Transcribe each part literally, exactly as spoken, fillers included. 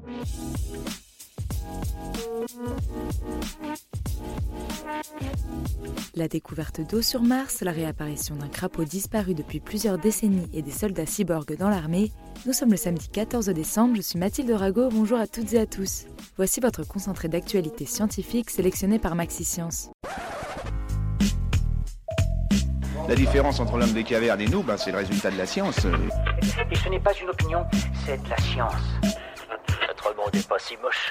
La découverte d'eau sur Mars, la réapparition d'un crapaud disparu depuis plusieurs décennies et des soldats cyborgs dans l'armée. Nous sommes le samedi quatorze décembre, je suis Mathilde Rago, bonjour à toutes et à tous. Voici votre concentré d'actualité scientifique sélectionné par MaxiScience. La différence entre l'homme des cavernes et nous, ben, c'est le résultat de la science. Et ce n'est pas une opinion, c'est de la science. Notre monde n'est pas si moche.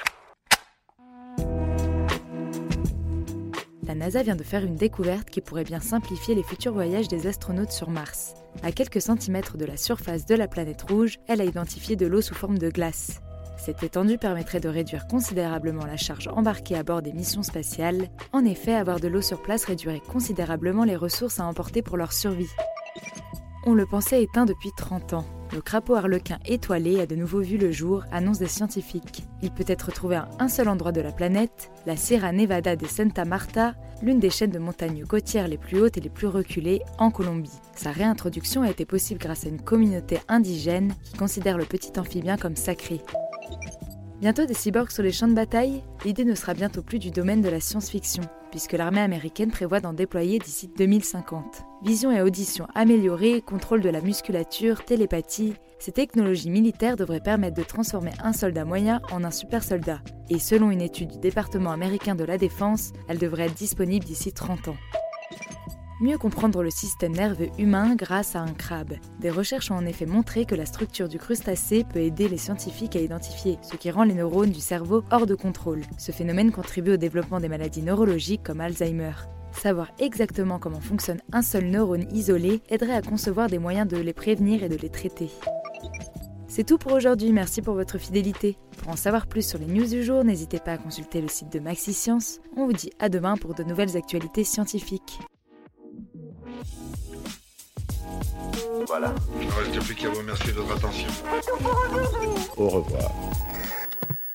La NASA vient de faire une découverte qui pourrait bien simplifier les futurs voyages des astronautes sur Mars. À quelques centimètres de la surface de la planète rouge, elle a identifié de l'eau sous forme de glace. Cette étendue permettrait de réduire considérablement la charge embarquée à bord des missions spatiales. En effet, avoir de l'eau sur place réduirait considérablement les ressources à emporter pour leur survie. On le pensait éteint depuis trente ans. Le crapaud arlequin étoilé a de nouveau vu le jour, annoncent des scientifiques. Il peut être trouvé à un seul endroit de la planète, la Sierra Nevada de Santa Marta, l'une des chaînes de montagnes côtières les plus hautes et les plus reculées en Colombie. Sa réintroduction a été possible grâce à une communauté indigène qui considère le petit amphibien comme sacré. Bientôt des cyborgs sur les champs de bataille? L'idée ne sera bientôt plus du domaine de la science-fiction, puisque l'armée américaine prévoit d'en déployer d'ici deux mille cinquante. Vision et audition améliorées, contrôle de la musculature, télépathie, ces technologies militaires devraient permettre de transformer un soldat moyen en un super soldat. Et selon une étude du département américain de la défense, elles devraient être disponibles d'ici trente ans. Mieux comprendre le système nerveux humain grâce à un crabe. Des recherches ont en effet montré que la structure du crustacé peut aider les scientifiques à identifier ce qui rend les neurones du cerveau hors de contrôle. Ce phénomène contribue au développement des maladies neurologiques comme Alzheimer. Savoir exactement comment fonctionne un seul neurone isolé aiderait à concevoir des moyens de les prévenir et de les traiter. C'est tout pour aujourd'hui, merci pour votre fidélité. Pour en savoir plus sur les news du jour, n'hésitez pas à consulter le site de MaxiScience. On vous dit à demain pour de nouvelles actualités scientifiques. Voilà. Il ne reste plus qu'à vous remercier de votre attention. Au revoir.